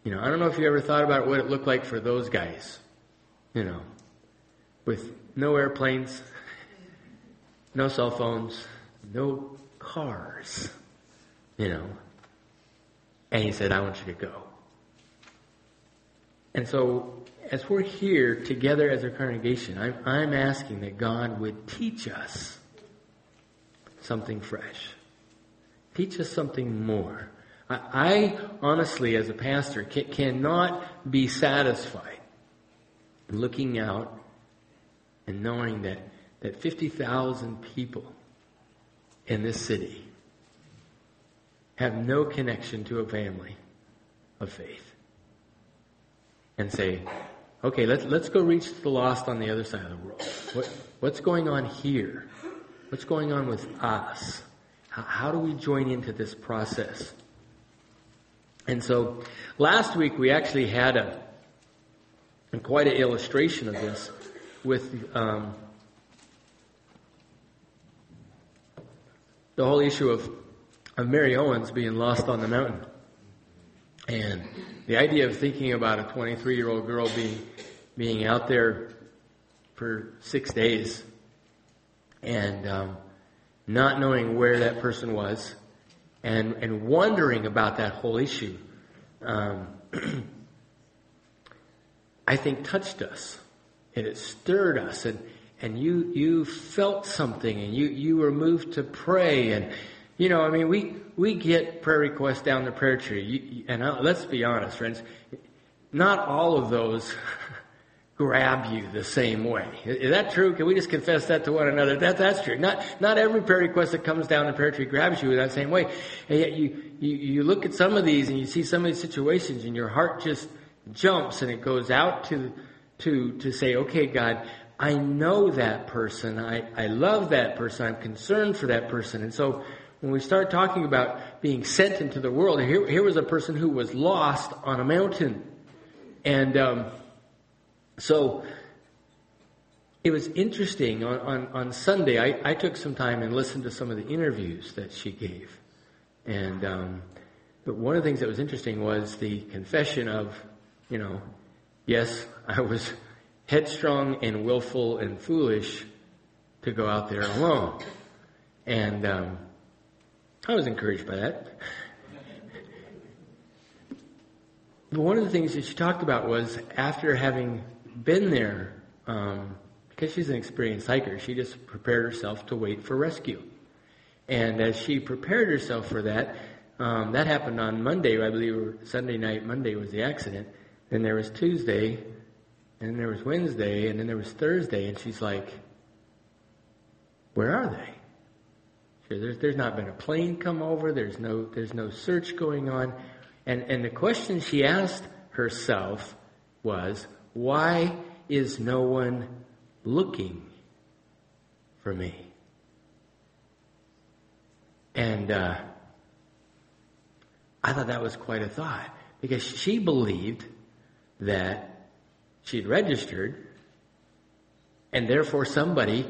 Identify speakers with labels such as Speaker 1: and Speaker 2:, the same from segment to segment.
Speaker 1: I don't know if you ever thought about what it looked like for those guys, with no airplanes, no cell phones, no cars, And he said, I want you to go. And so, as we're here together as a congregation, I'm asking that God would teach us something fresh. Teach us something more. I honestly, as a pastor, cannot be satisfied looking out and knowing that 50,000 people in this city have no connection to a family of faith. And say, okay, let's go reach the lost on the other side of the world. What's going on here? What's going on with us? How do we join into this process? And so last week we actually had quite an illustration of this with the whole issue of Mary Owens being lost on the mountain. And the idea of thinking about a 23-year-old girl being out there for 6 days and not knowing where that person was and wondering about that whole issue, I think touched us. And it stirred us. And you felt something and you were moved to pray. And, we get prayer requests down the prayer tree. Let's be honest, friends. Not all of those grab you the same way. Is that true? Can we just confess that to one another? That's true. Not every prayer request that comes down the prayer tree grabs you in that same way. And yet you look at some of these and you see some of these situations and your heart just jumps and it goes out to say, okay, God, I know that person. I love that person. I'm concerned for that person. And so when we start talking about being sent into the world, here was a person who was lost on a mountain. And so it was interesting. On Sunday, I took some time and listened to some of the interviews that she gave. And but one of the things that was interesting was the confession of, yes, I was headstrong and willful and foolish to go out there alone. And I was encouraged by that. But one of the things that she talked about was after having been there, because she's an experienced hiker, she just prepared herself to wait for rescue. And as she prepared herself for that, that happened on Monday, I believe, or Sunday night. Monday was the accident. Then there was Tuesday, and then there was Wednesday, and then there was Thursday, and she's like, where are they? There's not been a plane come over. There's no search going on. And the question she asked herself was, why is no one looking for me? And I thought that was quite a thought, because she believed that she'd registered and therefore somebody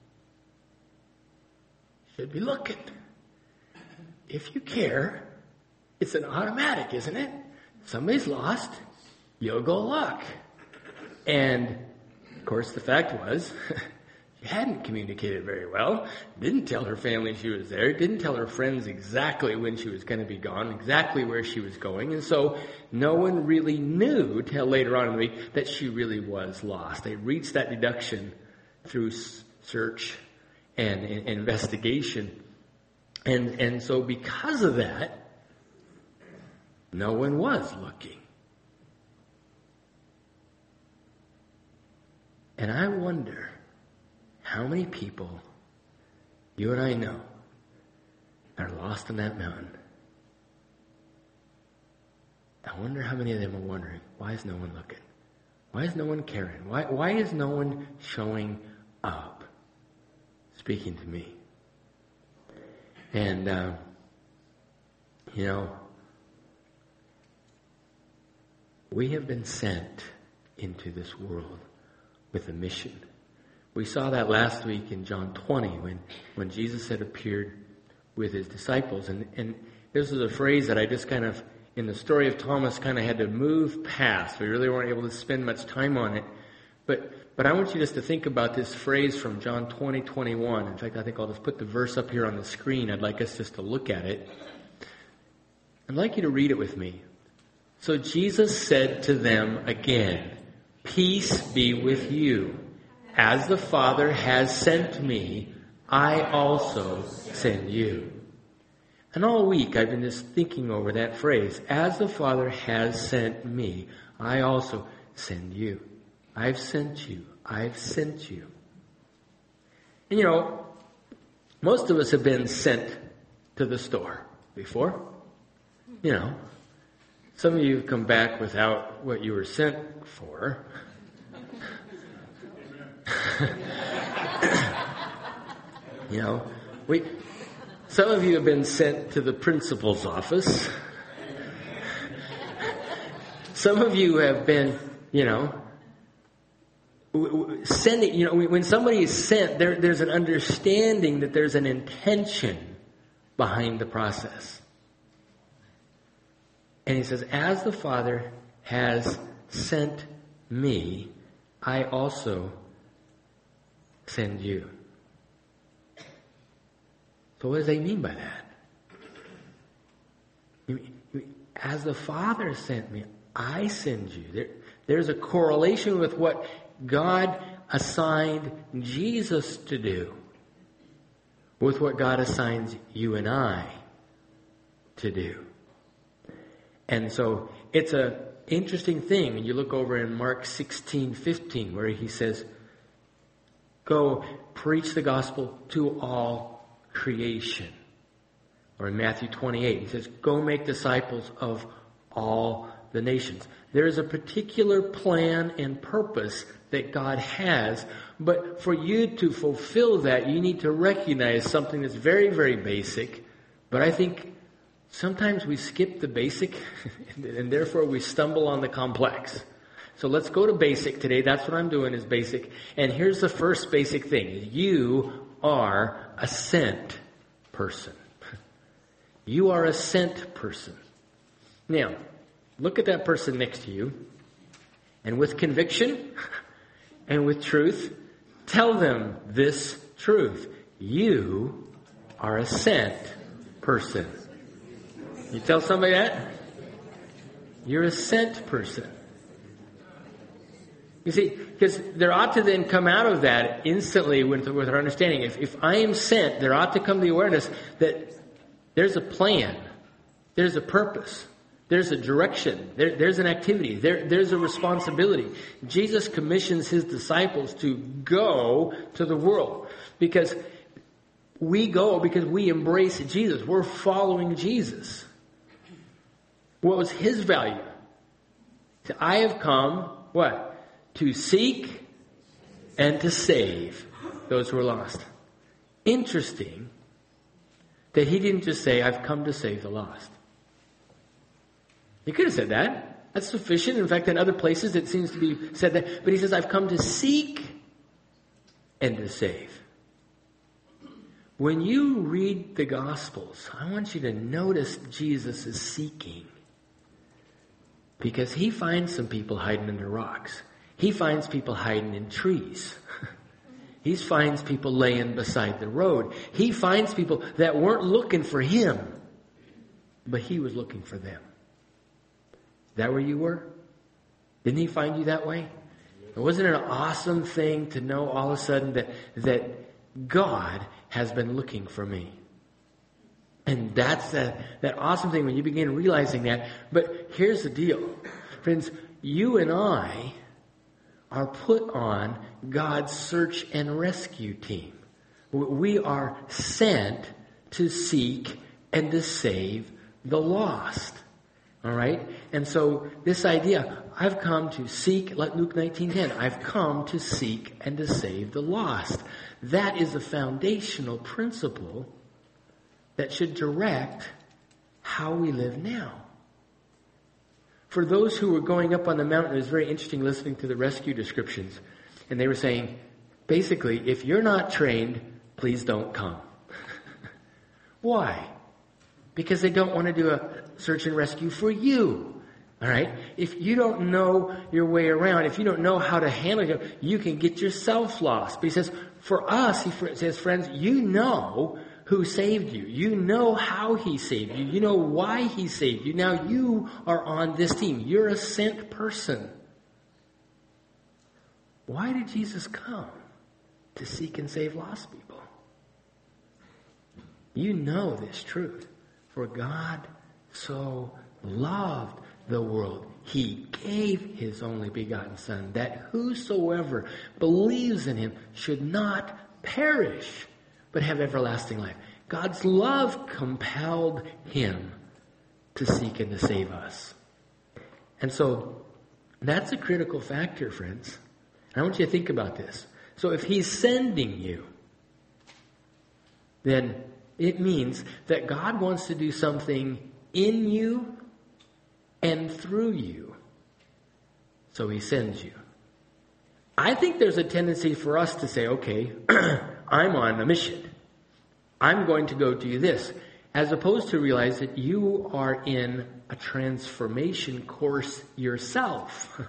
Speaker 1: should be looking. If you care, it's an automatic, isn't it? Somebody's lost, you'll go look. And, of course, the fact was, she hadn't communicated very well, didn't tell her family she was there, didn't tell her friends exactly when she was going to be gone, exactly where she was going, and so no one really knew till later on in the week that she really was lost. They reached that deduction through search and investigation. And so because of that, no one was looking. And I wonder how many people you and I know are lost on that mountain. I wonder how many of them are wondering, why is no one looking? Why is no one caring? Why is no one showing up, speaking to me? And, we have been sent into this world with a mission. We saw that last week in John 20 when Jesus had appeared with his disciples. And this is a phrase that I just kind of, in the story of Thomas kind of had to move past. We really weren't able to spend much time on it. But I want you just to think about this phrase from John 20:21. In fact, I think I'll just put the verse up here on the screen. I'd like us just to look at it. I'd like you to read it with me. So Jesus said to them again, "Peace be with you. As the Father has sent me, I also send you." And all week I've been just thinking over that phrase. As the Father has sent me, I also send you. I've sent you. I've sent you. And you know, most of us have been sent to the store before. You know, some of you have come back without what you were sent for. You know, some of you have been sent to the principal's office. Some of you have been, sending, when somebody is sent, there's an understanding that there's an intention behind the process. And he says, as the Father has sent me, I also send you. So what does he mean by that? As the Father sent me, I send you. There's a correlation with what God assigned Jesus to do with what God assigns you and I to do. And so it's an interesting thing when you look over in Mark 16:15 where he says, go preach the gospel to all creation. Or in Matthew 28, he says, go make disciples of all the nations. There is a particular plan and purpose that God has, but for you to fulfill that, you need to recognize something that's very, very basic, but I think sometimes we skip the basic, and therefore we stumble on the complex. So let's go to basic today. That's what I'm doing is basic. And here's the first basic thing. You are a sent person. You are a sent person. Now, look at that person next to you, and with conviction and with truth, tell them this truth. You are a sent person. You tell somebody that? You're a sent person. You see, because there ought to then come out of that instantly with our understanding. If I am sent, there ought to come the awareness that there's a plan. There's a purpose. There's a direction. There's an activity. There's a responsibility. Jesus commissions his disciples to go to the world because we go because we embrace Jesus. We're following Jesus. What was his value? So I have come, what? To seek and to save those who are lost. Interesting that he didn't just say, I've come to save the lost. He could have said that. That's sufficient. In fact, in other places it seems to be said that. But he says, I've come to seek and to save. When you read the Gospels, I want you to notice Jesus is seeking. Because he finds some people hiding under rocks. He finds people hiding in trees. He finds people laying beside the road. He finds people that weren't looking for him, but he was looking for them. Is that where you were? Didn't he find you that way? Wasn't it an awesome thing to know all of a sudden that God has been looking for me? And that's that awesome thing when you begin realizing that. But here's the deal. Friends, you and I are put on God's search and rescue team. We are sent to seek and to save the lost. All right? And so this idea, I've come to seek, like Luke 19:10, I've come to seek and to save the lost. That is a foundational principle that should direct how we live now. For those who were going up on the mountain, it was very interesting listening to the rescue descriptions. And they were saying, basically, if you're not trained, please don't come. Why? because they don't want to do a search and rescue for you. All right? If you don't know your way around, if you don't know how to handle it, you can get yourself lost. But he says, for us, he says, friends, you know who saved you. You know how he saved you. You know why he saved you. Now you are on this team. You're a sent person. Why did Jesus come? To seek and save lost people. You know this truth. For God so loved the world, he gave his only begotten Son, that whosoever believes in him should not perish, but have everlasting life. God's love compelled him to seek and to save us. And so that's a critical factor, friends. I want you to think about this. So if he's sending you, then it means that God wants to do something in you and through you. So he sends you. I think there's a tendency for us to say, okay, I'm on a mission. I'm going to go do this. As opposed to realize that you are in a transformation course yourself.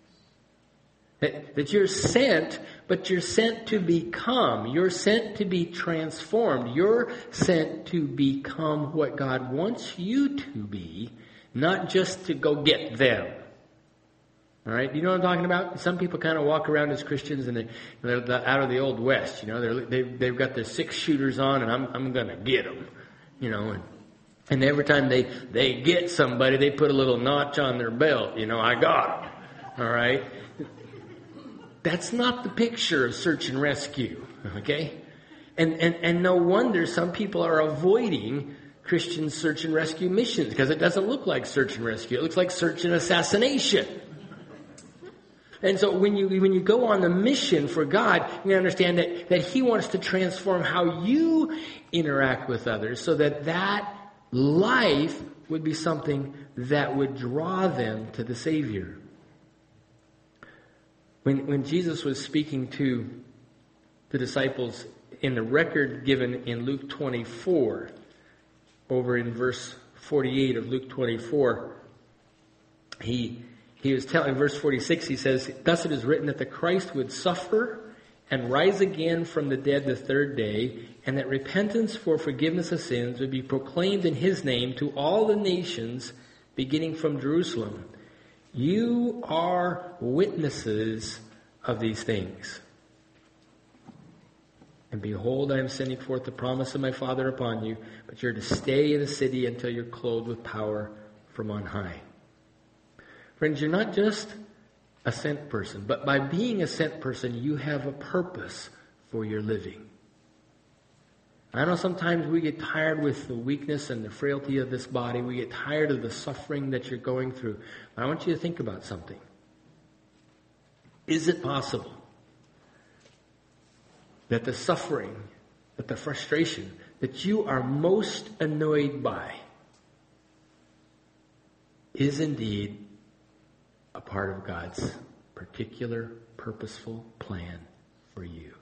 Speaker 1: That you're sent, but you're sent to become. You're sent to be transformed. You're sent to become what God wants you to be, not just to go get them. All right? You know what I'm talking about? Some people kind of walk around as Christians and they're out of the old West. You know, they've got their 6-shooters on and I'm going to get them. You know, and every time they get somebody, they put a little notch on their belt. You know, I got them. All right? That's not the picture of search and rescue, okay? And no wonder some people are avoiding Christian search and rescue missions because it doesn't look like search and rescue. It looks like search and assassination. And so when you go on the mission for God, you understand that he wants to transform how you interact with others so that life would be something that would draw them to the Savior. When Jesus was speaking to the disciples in the record given in Luke 24, over in verse 48 of Luke 24, he was telling, verse 46, he says, "Thus it is written that the Christ would suffer and rise again from the dead the third day, and that repentance for forgiveness of sins would be proclaimed in his name to all the nations, beginning from Jerusalem. You are witnesses of these things. And behold, I am sending forth the promise of my Father upon you, but you're to stay in the city until you're clothed with power from on high." Friends, you're not just a sent person, but by being a sent person, you have a purpose for your living. I know sometimes we get tired with the weakness and the frailty of this body. We get tired of the suffering that you're going through. But I want you to think about something. Is it possible that the suffering, that the frustration that you are most annoyed by is indeed a part of God's particular purposeful plan for you?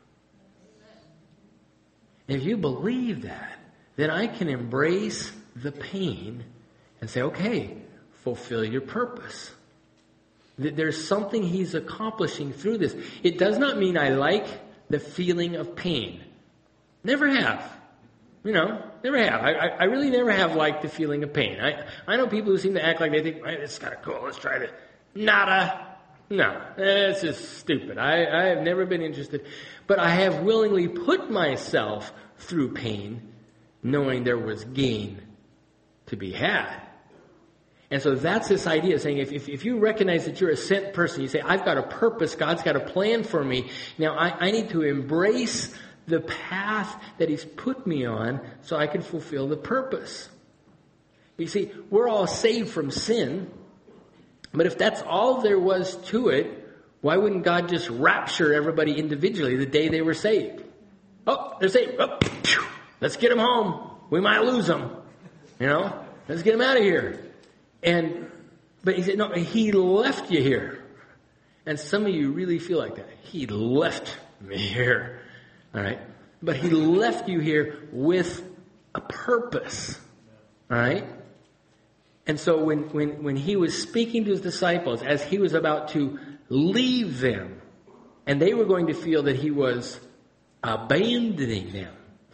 Speaker 1: If you believe that, then I can embrace the pain and say, okay, fulfill your purpose. There's something he's accomplishing through this. It does not mean I like the feeling of pain. Never have. Never have. I really never have liked the feeling of pain. I know people who seem to act like they think, it's kind of cool, let's try it. Nada. No, it's just stupid. I have never been interested. But I have willingly put myself through pain, knowing there was gain to be had. And so that's this idea of saying, if you recognize that you're a sent person, you say, I've got a purpose, God's got a plan for me. Now I need to embrace the path that he's put me on so I can fulfill the purpose. You see, we're all saved from sin. But if that's all there was to it, why wouldn't God just rapture everybody individually the day they were saved? Oh, they're saved. Oh, let's get them home. We might lose them. Let's get them out of here. But he said, no, he left you here. And some of you really feel like that. He left me here. All right. But he left you here with a purpose. All right? And so when he was speaking to his disciples, as he was about to leave them, and they were going to feel that he was abandoning them,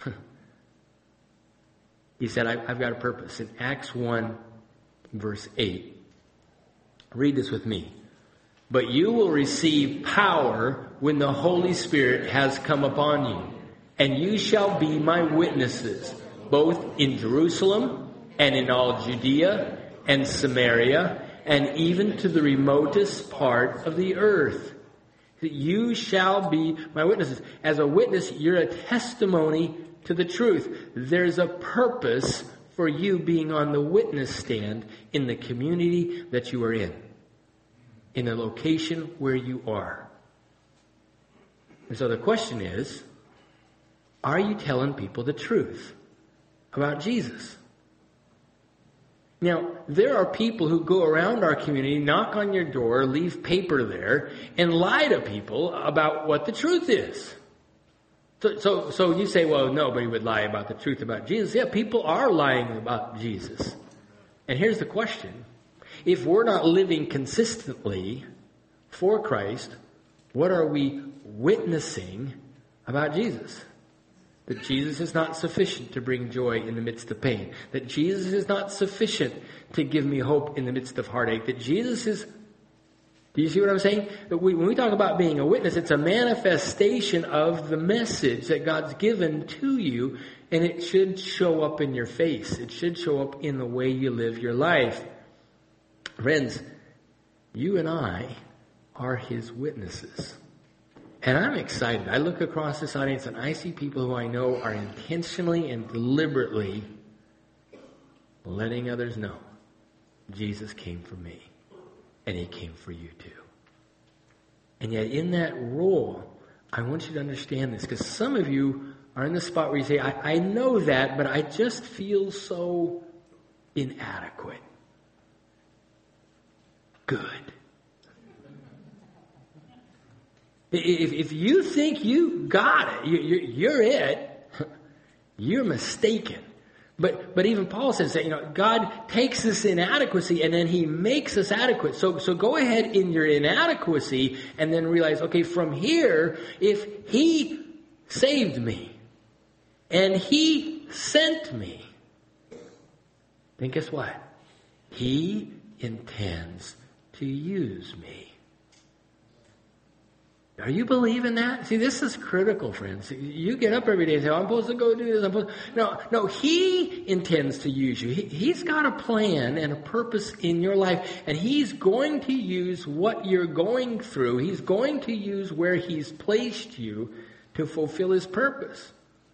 Speaker 1: he said, I've got a purpose. In Acts 1, verse 8, read this with me. But you will receive power when the Holy Spirit has come upon you, and you shall be my witnesses, both in Jerusalem and in all Judea and Samaria, and even to the remotest part of the earth. You shall be my witnesses. As a witness, you're a testimony to the truth. There's a purpose for you being on the witness stand in the community that you are in the location where you are. And so the question is, are you telling people the truth about Jesus? Now, there are people who go around our community, knock on your door, leave paper there, and lie to people about what the truth is. So you say, well, nobody would lie about the truth about Jesus. Yeah, people are lying about Jesus. And here's the question. If we're not living consistently for Christ, what are we witnessing about Jesus? That Jesus is not sufficient to bring joy in the midst of pain. That Jesus is not sufficient to give me hope in the midst of heartache. That Jesus is... Do you see what I'm saying? That when we talk about being a witness, it's a manifestation of the message that God's given to you, and it should show up in your face. It should show up in the way you live your life. Friends, you and I are His witnesses. And I'm excited. I look across this audience and I see people who I know are intentionally and deliberately letting others know Jesus came for me. And He came for you too. And yet in that role, I want you to understand this, because some of you are in the spot where you say, I know that, but I just feel so inadequate. Good. If you think you got it, you're it, you're mistaken. But even Paul says that, God takes this inadequacy and then He makes us adequate. So go ahead in your inadequacy and then realize, okay, from here, if He saved me and He sent me, then guess what? He intends to use me. Are you believing that? See, this is critical, friends. You get up every day and say, I'm supposed to go do this. No, He intends to use you. He's got a plan and a purpose in your life, and He's going to use what you're going through. He's going to use where He's placed you to fulfill His purpose.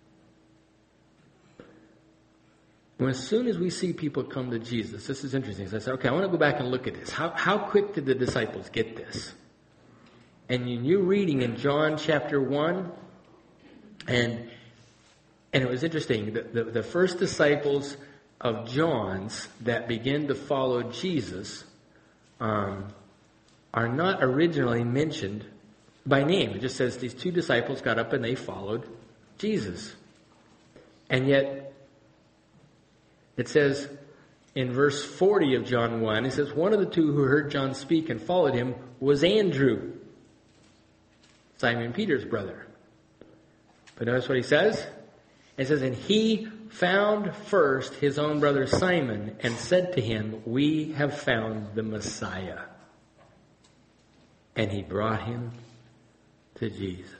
Speaker 1: Well, as soon as we see people come to Jesus, this is interesting. So I said, okay, I want to go back and look at this. How quick did the disciples get this? And you're reading in John chapter 1, and it was interesting. The first disciples of John's that begin to follow Jesus are not originally mentioned by name. It just says these two disciples got up and they followed Jesus. And yet, it says in verse 40 of John 1, it says, one of the two who heard John speak and followed him was Andrew, Simon Peter's brother. But notice what he says. It says, and he found first his own brother Simon and said to him, we have found the Messiah. And he brought him to Jesus.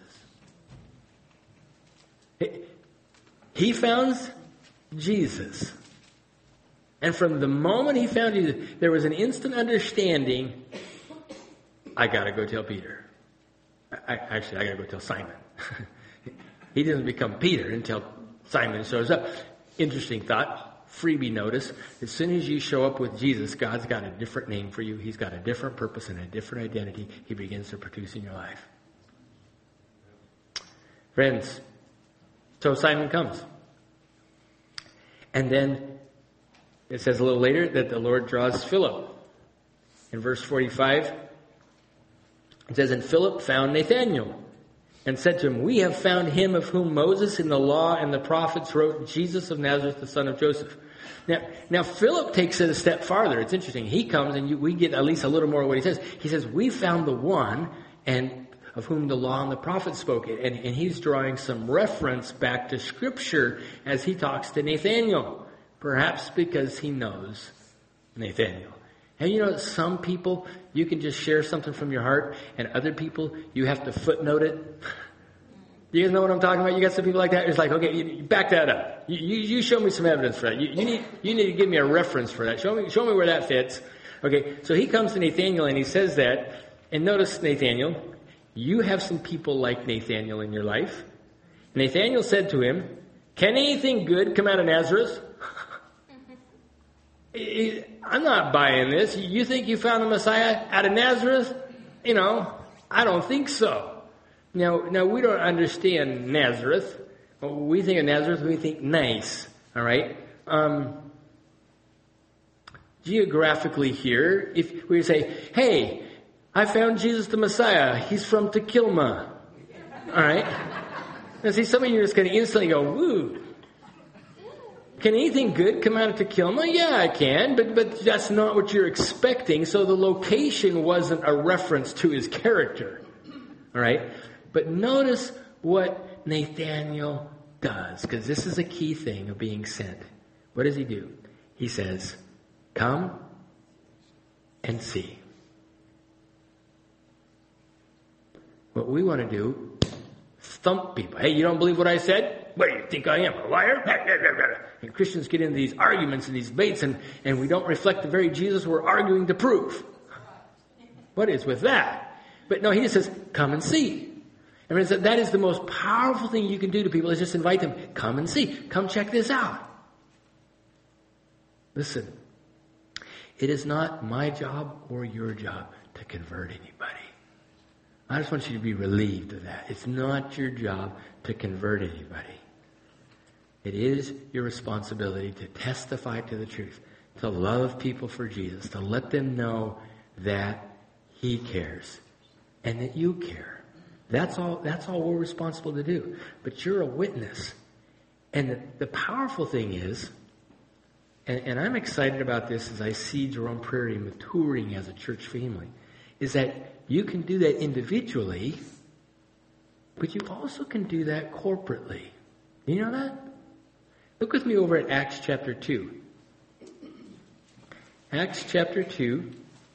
Speaker 1: He found Jesus. And from the moment he found Jesus, there was an instant understanding, I got to go tell Peter. I got to go tell Simon. He doesn't become Peter until Simon shows up. Interesting thought. Freebie notice. As soon as you show up with Jesus, God's got a different name for you. He's got a different purpose and a different identity He begins to produce in your life. Friends, so Simon comes. And then it says a little later that the Lord draws Philip. In verse 45, it says, and Philip found Nathanael and said to him, "We have found him of whom Moses in the law and the prophets wrote, Jesus of Nazareth, the son of Joseph." Now Philip takes it a step farther. It's interesting. He comes and we get at least a little more of what he says. He says, "We found the one and of whom the law and the prophets spoke." And he's drawing some reference back to Scripture as he talks to Nathanael. Perhaps because he knows Nathanael. And you know, some people, you can just share something from your heart, and other people, you have to footnote it. You guys know what I'm talking about? You got some people like that? It's like, okay, you back that up. You show me some evidence for that. You need to give me a reference for that. Show me where that fits. Okay, so he comes to Nathanael and he says that, and notice Nathanael, you have some people like Nathanael in your life. Nathanael said to him, "Can anything good come out of Nazareth?" I'm not buying this. You think you found the Messiah out of Nazareth? You know, I don't think so. Now we don't understand Nazareth. When we think of Nazareth, we think nice. All right. Geographically here, if we say, "Hey, I found Jesus the Messiah. He's from Tequilma." All right. Now see, some of you are just going to instantly go, "Woo. Can anything good come out of Tequilma?" Yeah, it can, but that's not what you're expecting. So the location wasn't a reference to his character. All right? But notice what Nathanael does, because this is a key thing of being sent. What does he do? He says, "Come and see." What we want to do, thump people. "Hey, you don't believe what I said? What do you think I am, a liar?" And Christians get into these arguments and these debates, and we don't reflect the very Jesus we're arguing to prove. What is with that? But no, he just says, "Come and see." I mean, that is the most powerful thing you can do to people, is just invite them, "Come and see. Come check this out." Listen, it is not my job or your job to convert anybody. I just want you to be relieved of that. It's not your job to convert anybody. It is your responsibility to testify to the truth, to love people for Jesus, to let them know that he cares and that you care. That's all we're responsible to do. But you're a witness. And the powerful thing is, and I'm excited about this as I see Jerome Prairie maturing as a church family, is that you can do that individually, but you also can do that corporately. You know that? Look with me over at Acts chapter 2. Acts chapter 2.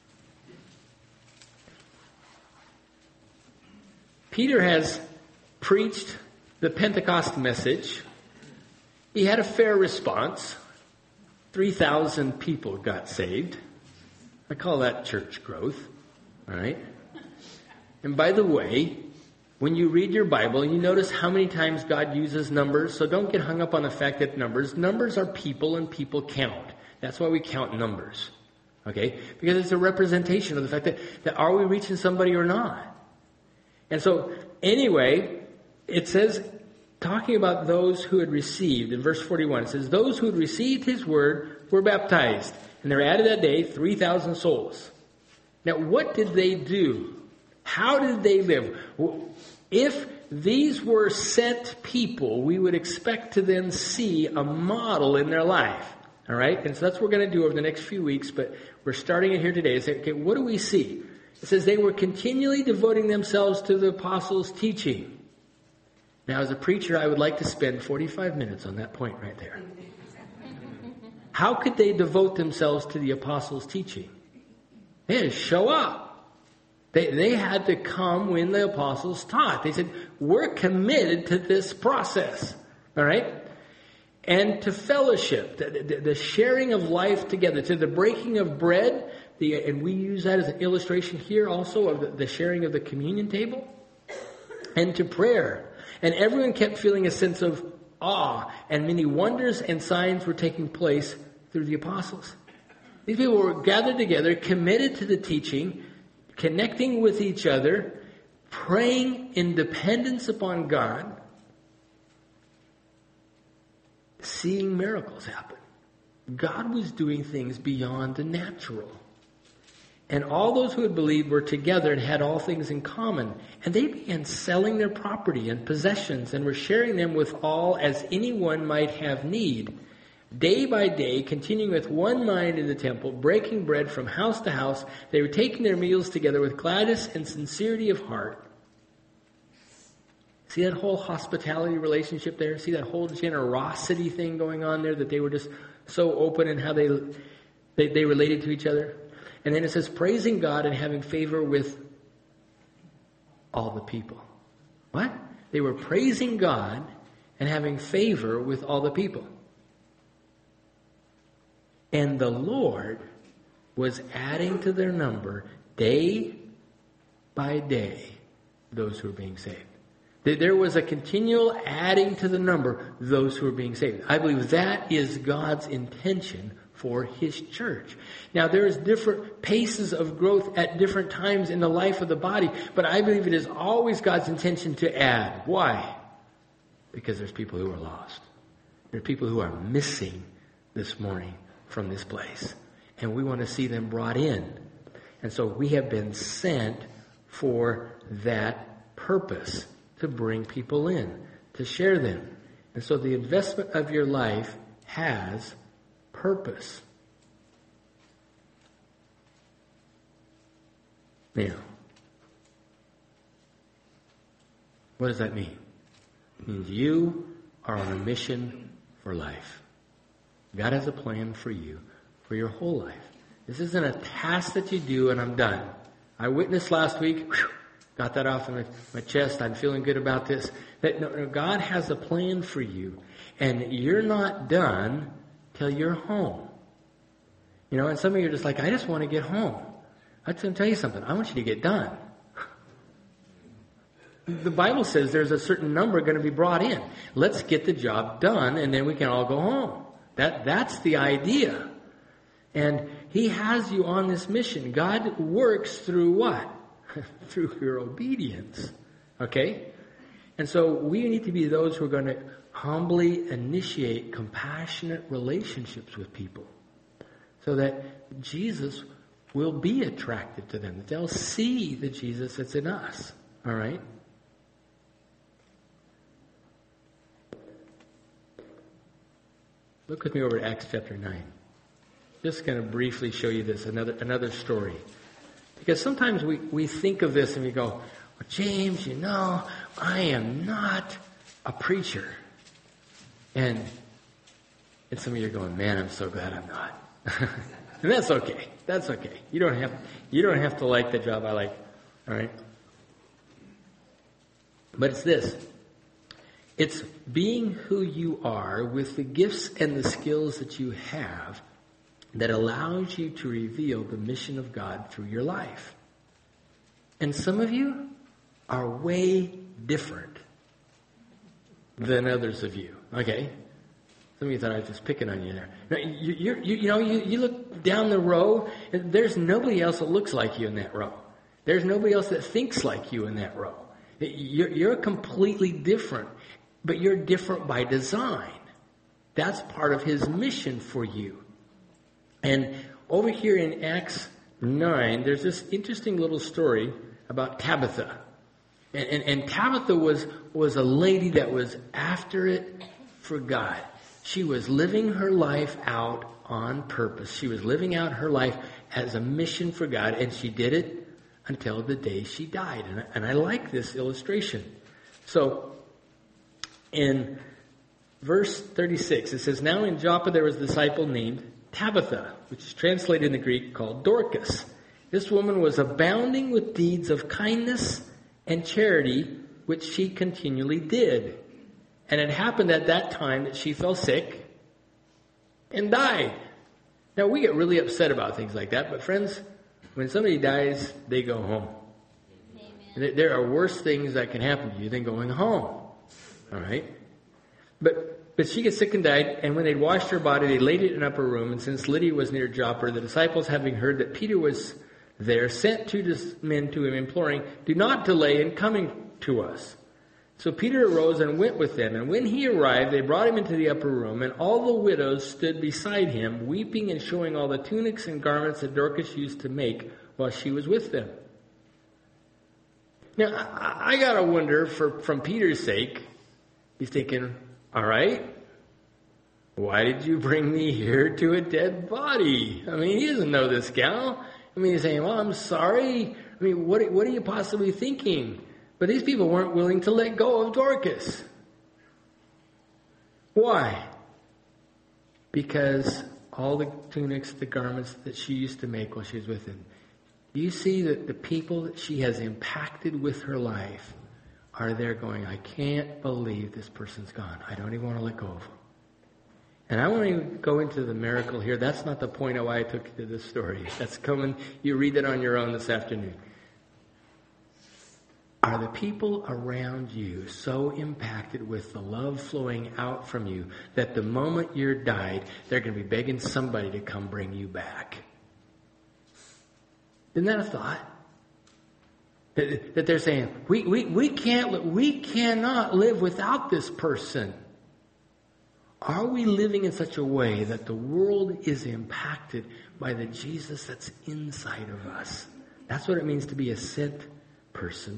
Speaker 1: Peter has preached the Pentecost message. He had a fair response. 3,000 people got saved. I call that church growth. All right? And by the way, when you read your Bible, you notice how many times God uses numbers. So don't get hung up on the fact that numbers are people and people count. That's why we count numbers. Okay? Because it's a representation of the fact that are we reaching somebody or not? And so, anyway, it says, talking about those who had received, in verse 41, it says, "Those who had received his word were baptized, and there were added that day 3,000 souls." Now, what did they do? How did they live? If these were sent people, we would expect to then see a model in their life. All right? And so that's what we're going to do over the next few weeks, but we're starting it here today. Say, okay, what do we see? It says they were continually devoting themselves to the apostles' teaching. Now, as a preacher, I would like to spend 45 minutes on that point right there. How could they devote themselves to the apostles' teaching? They had to show up. They had to come when the apostles taught. They said, we're committed to this process. All right? And to fellowship, the sharing of life together, to the breaking of bread, and we use that as an illustration here also of the sharing of the communion table, and to prayer. And everyone kept feeling a sense of awe, and many wonders and signs were taking place through the apostles. These people were gathered together, committed to the teaching, connecting with each other, praying in dependence upon God, seeing miracles happen. God was doing things beyond the natural. And all those who had believed were together and had all things in common. And they began selling their property and possessions and were sharing them with all as anyone might have need. Day by day, continuing with one mind in the temple, breaking bread from house to house, they were taking their meals together with gladness and sincerity of heart. See that whole hospitality relationship there? See that whole generosity thing going on there, that they were just so open in how they related to each other? And then it says, praising God and having favor with all the people. What? They were praising God and having favor with all the people. And the Lord was adding to their number day by day those who were being saved. There was a continual adding to the number those who were being saved. I believe that is God's intention for His church. Now, there is different paces of growth at different times in the life of the body, but I believe it is always God's intention to add. Why? Because there's people who are lost. There are people who are missing this morning from this place, and we want to see them brought in. And so we have been sent for that purpose, to bring people in, to share them. And so the investment of your life has purpose. Now, what does that mean? It means you are on a mission for life. God has a plan for you, for your whole life. This isn't a task that you do and I'm done. I witnessed last week, got that off of my chest, I'm feeling good about this. That no, God has a plan for you, and you're not done till you're home. You know, and some of you are just like, I just want to get home. I'm going to tell you something. I want you to get done. The Bible says there's a certain number going to be brought in. Let's get the job done, and then we can all go home. That's the idea. And He has you on this mission. God works through what? Through your obedience. Okay? And so we need to be those who are going to humbly initiate compassionate relationships with people, so that Jesus will be attracted to them, that they'll see the Jesus that's in us. All right? Look with me over to Acts chapter 9. Just going to briefly show you this, another story. Because sometimes we think of this and we go, well, James, you know, I am not a preacher. And some of you are going, man, I'm so glad I'm not. And that's okay. That's okay. You don't have to like the job I like. All right? But it's this. It's being who you are with the gifts and the skills that you have that allows you to reveal the mission of God through your life. And some of you are way different than others of you. Okay? Some of you thought I was just picking on you there. No, you look down the row, and there's nobody else that looks like you in that row. There's nobody else that thinks like you in that row. You're completely different, but you're different by design. That's part of His mission for you. And over here in Acts 9, there's this interesting little story about Tabitha. And Tabitha was a lady that was after it for God. She was living her life out on purpose. She was living out her life as a mission for God, and she did it until the day she died. And I like this illustration. So, in verse 36, it says, now in Joppa there was a disciple named Tabitha, which is translated in the Greek called Dorcas. This woman was abounding with deeds of kindness and charity, which she continually did. And it happened at that time that she fell sick and died. Now, we get really upset about things like that, but friends, when somebody dies, they go home. Amen. There are worse things that can happen to you than going home. All right? But she gets sick and died, and when they'd washed her body, they laid it in an upper room. And since Lydia was near Joppa, the disciples, having heard that Peter was there, sent 2 men to him, imploring, do not delay in coming to us. So Peter arose and went with them. And when he arrived, they brought him into the upper room, and all the widows stood beside him, weeping and showing all the tunics and garments that Dorcas used to make while she was with them. Now, I got to wonder, from Peter's sake, he's thinking, all right, why did you bring me here to a dead body? I mean, he doesn't know this gal. I mean, he's saying, well, I'm sorry. I mean, what are you possibly thinking? But these people weren't willing to let go of Dorcas. Why? Because all the tunics, the garments that she used to make while she was with him. You see that the people that she has impacted with her life are there going, I can't believe this person's gone. I don't even want to let go of them. And I want to go into the miracle here. That's not the point of why I took you to this story. That's coming. You read it on your own this afternoon. Are the people around you so impacted with the love flowing out from you that the moment you're died, they're going to be begging somebody to come bring you back? Isn't that a thought? That they're saying, we cannot live without this person. Are we living in such a way that the world is impacted by the Jesus that's inside of us? That's what it means to be a sent person.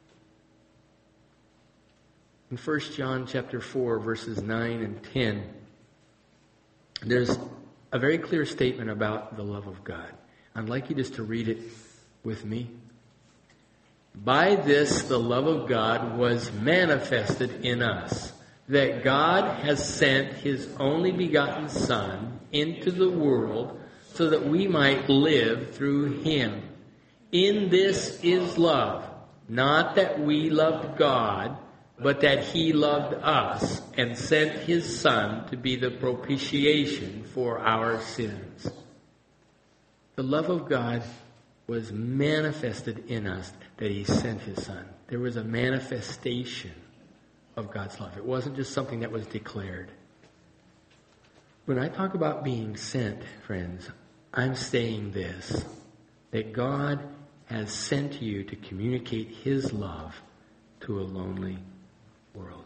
Speaker 1: In 1 John chapter 4, verses 9 and 10, there's a very clear statement about the love of God. I'd like you just to read it with me. By this, the love of God was manifested in us, that God has sent His only begotten Son into the world so that we might live through Him. In this is love, not that we loved God, but that He loved us and sent His Son to be the propitiation for our sins. The love of God was manifested in us that He sent His Son. There was a manifestation of God's love. It wasn't just something that was declared. When I talk about being sent, friends, I'm saying this, that God has sent you to communicate His love to a lonely world.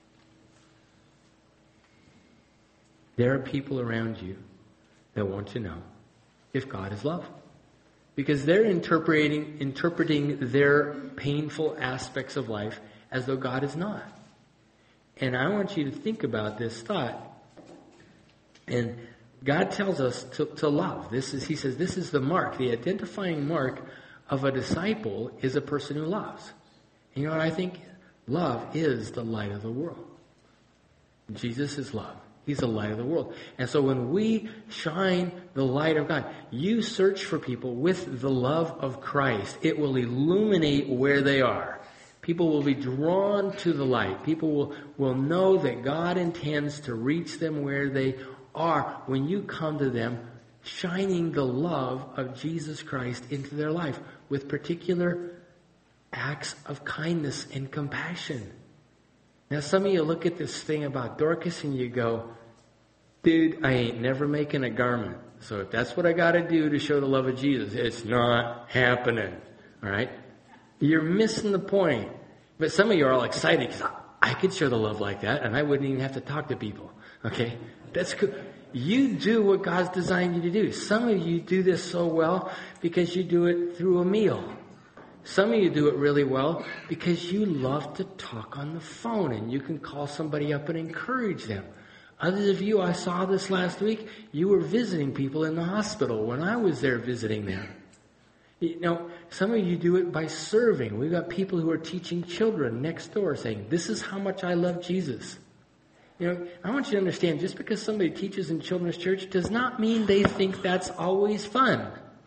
Speaker 1: There are people around you that want to know if God is love. Because they're interpreting their painful aspects of life as though God is not. And I want you to think about this thought. And God tells us to love. He says, this is the mark. The identifying mark of a disciple is a person who loves. And you know what I think? Love is the light of the world. Jesus is love. He's the light of the world. And so when we shine the light of God, you search for people with the love of Christ. It will illuminate where they are. People will be drawn to the light. People will know that God intends to reach them where they are when you come to them shining the love of Jesus Christ into their life with particular acts of kindness and compassion. Now, some of you look at this thing about Dorcas and you go, dude, I ain't never making a garment. So if that's what I got to do to show the love of Jesus, it's not happening. All right? You're missing the point. But some of you are all excited because I could show the love like that and I wouldn't even have to talk to people. Okay? That's cool. You do what God's designed you to do. Some of you do this so well because you do it through a meal. Some of you do it really well because you love to talk on the phone and you can call somebody up and encourage them. Others of you, I saw this last week, you were visiting people in the hospital when I was there visiting them. You know, some of you do it by serving. We've got people who are teaching children next door saying, this is how much I love Jesus. You know, I want you to understand, just because somebody teaches in children's church does not mean they think that's always fun.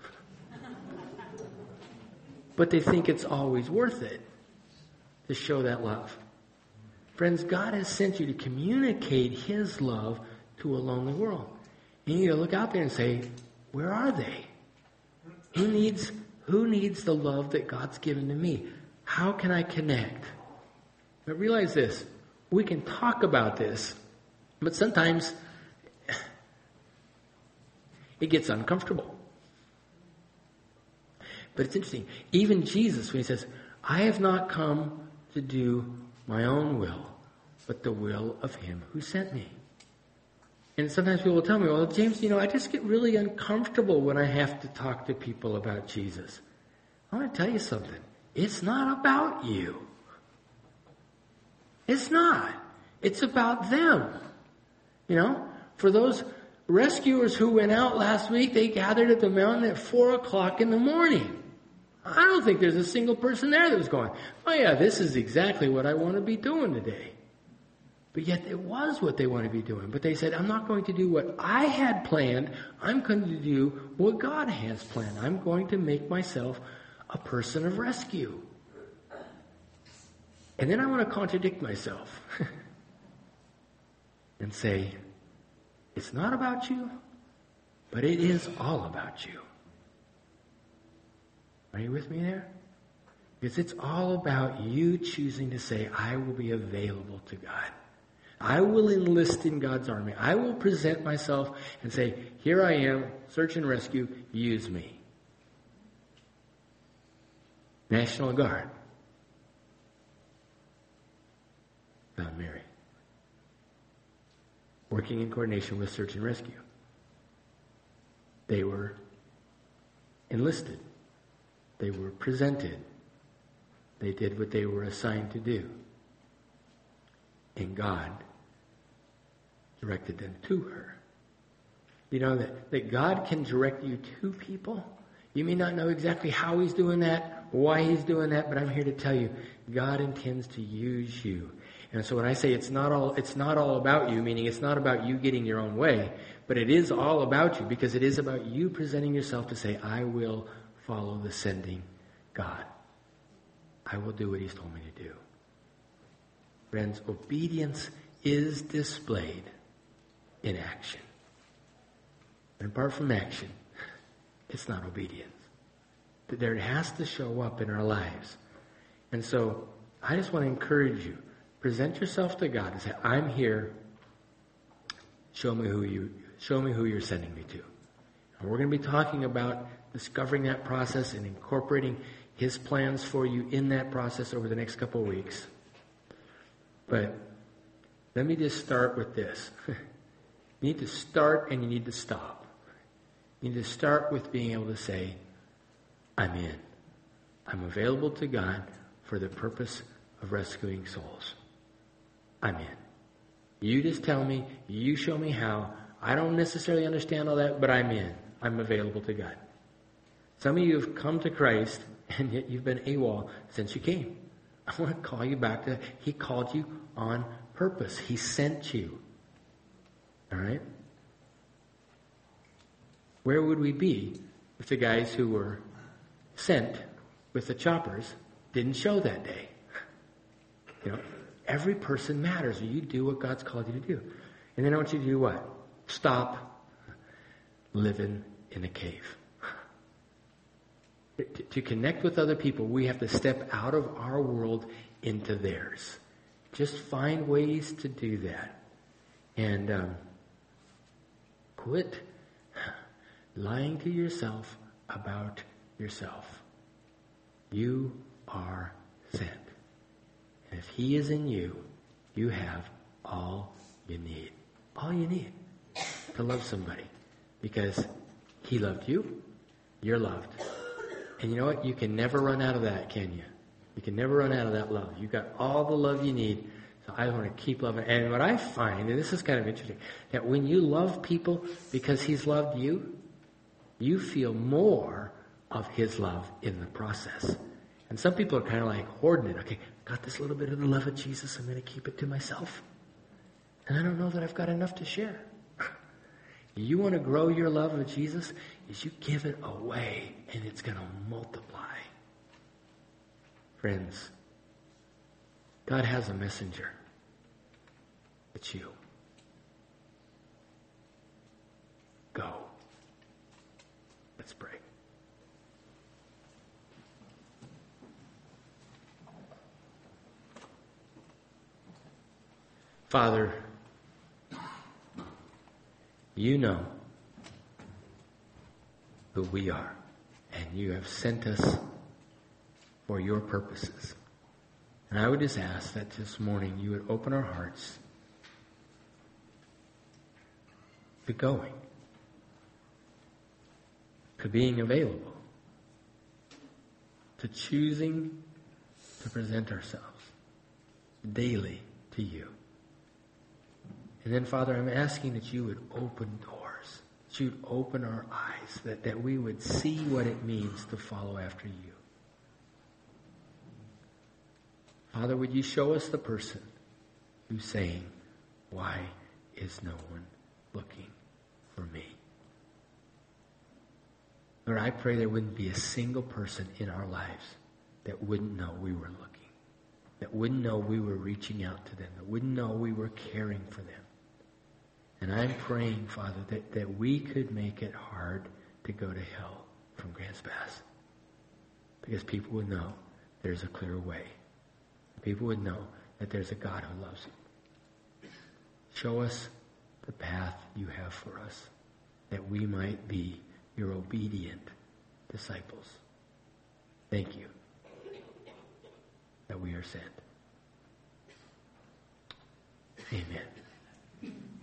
Speaker 1: But they think it's always worth it to show that love. Friends, God has sent you to communicate His love to a lonely world. You need to look out there and say, where are they? Who needs the love that God's given to me? How can I connect? But realize this, we can talk about this, but sometimes it gets uncomfortable. But it's interesting. Even Jesus, when He says, I have not come to do my own will, but the will of Him who sent me. And sometimes people will tell me, well, James, I just get really uncomfortable when I have to talk to people about Jesus. I want to tell you something. It's not about you. It's not. It's about them. For those rescuers who went out last week, they gathered at the mountain at 4 o'clock in the morning. I don't think there's a single person there that was going, oh yeah, this is exactly what I want to be doing today. But yet it was what they want to be doing. But they said, I'm not going to do what I had planned. I'm going to do what God has planned. I'm going to make myself a person of rescue. And then I want to contradict myself and say, it's not about you, but it is all about you. Are you with me there? Because it's all about you choosing to say, I will be available to God. I will enlist in God's army. I will present myself and say, here I am, search and rescue, use me. National Guard. Found Mary. Working in coordination with search and rescue. They were enlisted. They were presented. They did what they were assigned to do. And God directed them to her. You know that God can direct you to people. You may not know exactly how He's doing that, why He's doing that, but I'm here to tell you, God intends to use you. And so when I say it's not all about you, meaning it's not about you getting your own way, but it is all about you, because it is about you presenting yourself to say, I will follow the sending God. I will do what He's told me to do. Friends, obedience is displayed in action. And apart from action, it's not obedience. But there it has to show up in our lives. And so I just want to encourage you. Present yourself to God and say, I'm here. Show me who you're sending me to. And we're going to be talking about discovering that process and incorporating His plans for you in that process over the next couple of weeks. But let me just start with this. You need to start and you need to stop. You need to start with being able to say, I'm in. I'm available to God for the purpose of rescuing souls. I'm in. You just tell me, you show me how. I don't necessarily understand all that, but I'm in. I'm available to God. Some of you have come to Christ, and yet you've been AWOL since you came. I want to call you back to, He called you on purpose. He sent you. All right? Where would we be if the guys who were sent with the choppers didn't show that day? Every person matters. You do what God's called you to do. And then I want you to do what? Stop living in a cave. To connect with other people, we have to step out of our world into theirs. Just find ways to do that. And quit lying to yourself about yourself. You are sent. And if He is in you, you have all you need. All you need to love somebody. Because He loved you, you're loved. And you know what? You can never run out of that, can you? You can never run out of that love. You've got all the love you need. So I want to keep loving. And what I find, and this is kind of interesting, that when you love people because He's loved you, you feel more of His love in the process. And some people are kind of like hoarding it. Okay, got this little bit of the love of Jesus. I'm going to keep it to myself. And I don't know that I've got enough to share. You want to grow your love of Jesus? Is you give it away and it's going to multiply. Friends, God has a messenger. It's you. Go. Let's pray. Father, you know who we are, and you have sent us for your purposes. And I would just ask that this morning you would open our hearts to going, to being available, to choosing to present ourselves daily to you. And then, Father, I'm asking that you would open doors, that you would open our eyes, that we would see what it means to follow after you. Father, would you show us the person who's saying, why is no one looking for me? Lord, I pray there wouldn't be a single person in our lives that wouldn't know we were looking, that wouldn't know we were reaching out to them, that wouldn't know we were caring for them. And I'm praying, Father, that we could make it hard to go to hell from Grants Pass. Because people would know there's a clear way. People would know that there's a God who loves them. Show us the path you have for us, that we might be your obedient disciples. Thank you that we are sent. Amen.